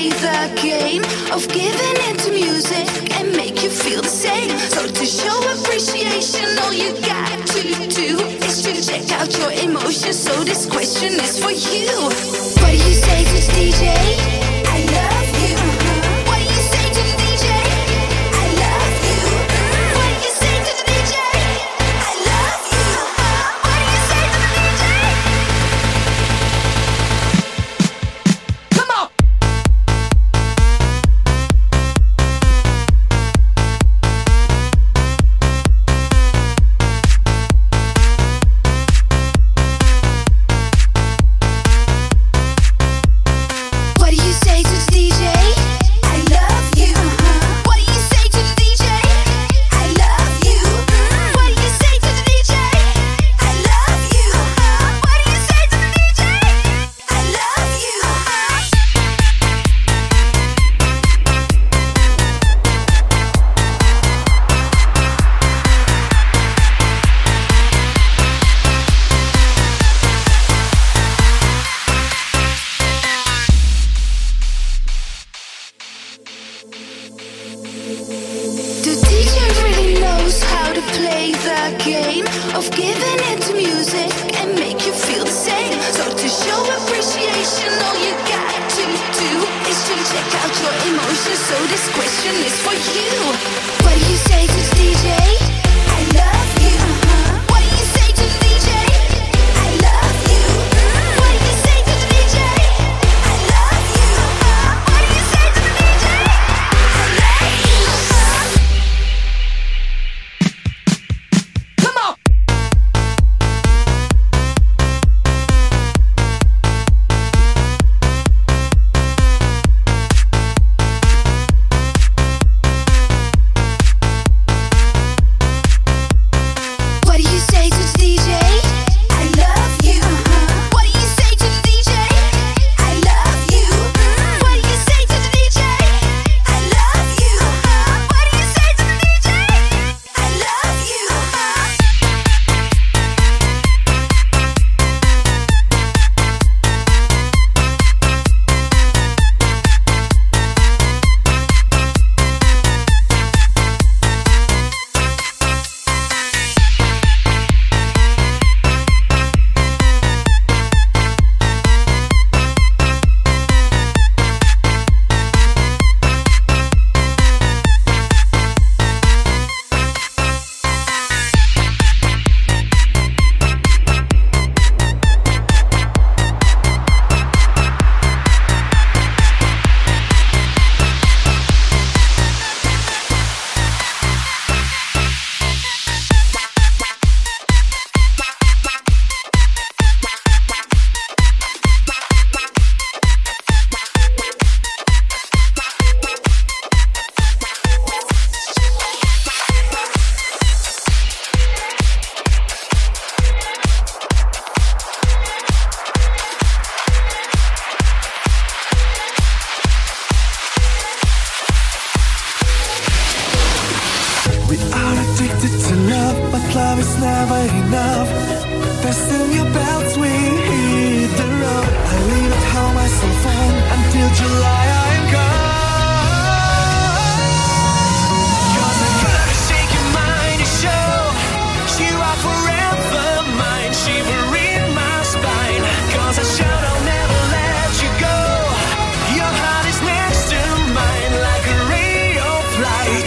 play the game of giving into music and make you feel the same. So to show appreciation, all you got to do is to check out your emotions. So this question is for you. What do you say to the DJ? I love you. What do you say to the DJ? I love you. What do you say to the DJ? I love you. What do you say to the DJ? Come on. What do you say to the DJ? I love you. What do you say to the DJ? I love you. What do you say to the DJ? I love you. What do you say to the DJ? I love you. The DJ really knows how to play the game of giving into music and make you feel the same. So to show appreciation, all you got to do is to check out your emotions. So this question is for you. What do you say to the DJ? I love you. What do you say to the DJ? I love you. What do you say to the DJ? I love you. What do you say to the DJ? I love you. Come on. What do you say to the DJ? I love you. What do you say to the DJ? I love you. What do you say to the DJ? I love you. What do you say to the DJ? I love you. We are addicted to love, but love is never enough. Fasten your belts, we hit the road. I leave at home my cell phone until July I am gone. 'Cause I gotta shake your mind to show you are forever mine, shivering my spine. 'Cause I should I'll never let you go. Your heart is next to mine like a ray of light.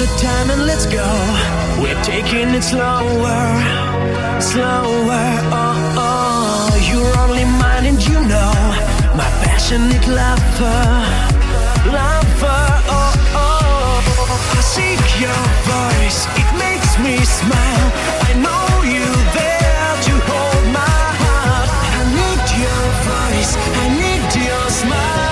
the time and let's go. We're taking it slower, slower. Oh, oh, you're only mine and you know my passionate lover, lover. Oh, oh, I seek your voice, it makes me smile. I know you there to hold my heart. I need your voice, I need your smile.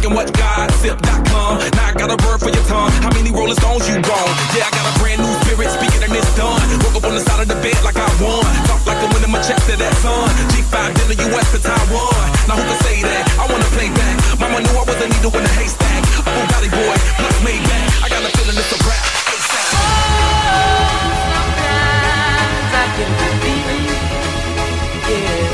and what gossip.com. Now I got a word for your tongue. How many Rolling Stones you gone? Yeah, I got a brand new spirit speaking and it's done. Woke up on the side of the bed like I won. Talk like I'm winning my checks to that son. G5 dinner US to Taiwan. Now who can say that? I wanna play back. Mama knew I was a needle in a haystack. A Bugatti boy, plus made back. I got a feeling it's a rap. Sometimes I get a feeling, yeah.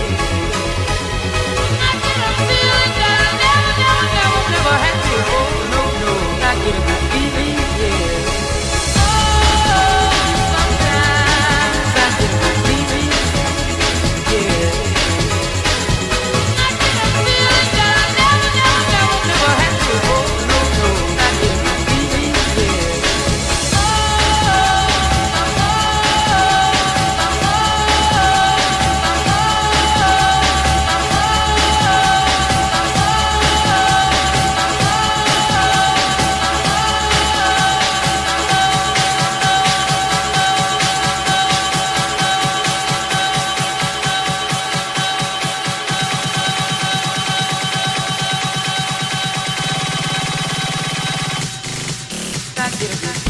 I get a feeling that I never had before. No, I get a good feeling, yeah. Sometimes I get a good feeling, yeah. I get a feeling that I never had before. No, I get a good feeling, yeah. I get a good